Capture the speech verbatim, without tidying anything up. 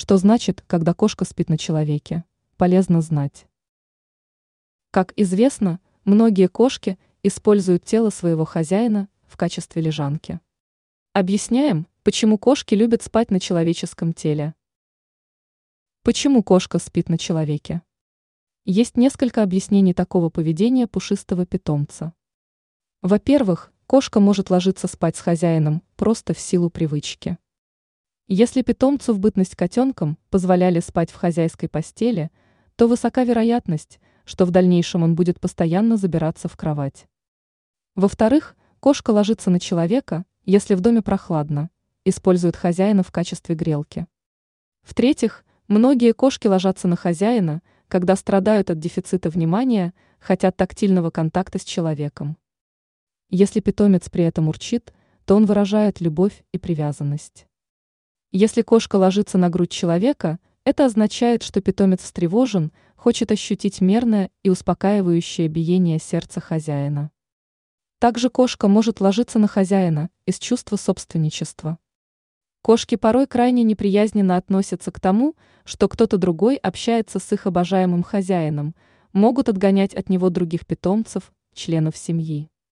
Что значит, когда кошка спит на человеке? Полезно знать. Как известно, многие кошки используют тело своего хозяина в качестве лежанки. Объясняем, почему кошки любят спать на человеческом теле. Почему кошка спит на человеке? Есть несколько объяснений такого поведения пушистого питомца. Во-первых, кошка может ложиться спать с хозяином просто в силу привычки. Если питомцу в бытность котенком позволяли спать в хозяйской постели, то высока вероятность, что в дальнейшем он будет постоянно забираться в кровать. Во-вторых, кошка ложится на человека, если в доме прохладно, использует хозяина в качестве грелки. В-третьих, многие кошки ложатся на хозяина, когда страдают от дефицита внимания, хотят тактильного контакта с человеком. Если питомец при этом урчит, то он выражает любовь и привязанность. Если кошка ложится на грудь человека, это означает, что питомец встревожен, хочет ощутить мерное и успокаивающее биение сердца хозяина. Также кошка может ложиться на хозяина из чувства собственничества. Кошки порой крайне неприязненно относятся к тому, что кто-то другой общается с их обожаемым хозяином, могут отгонять от него других питомцев, членов семьи.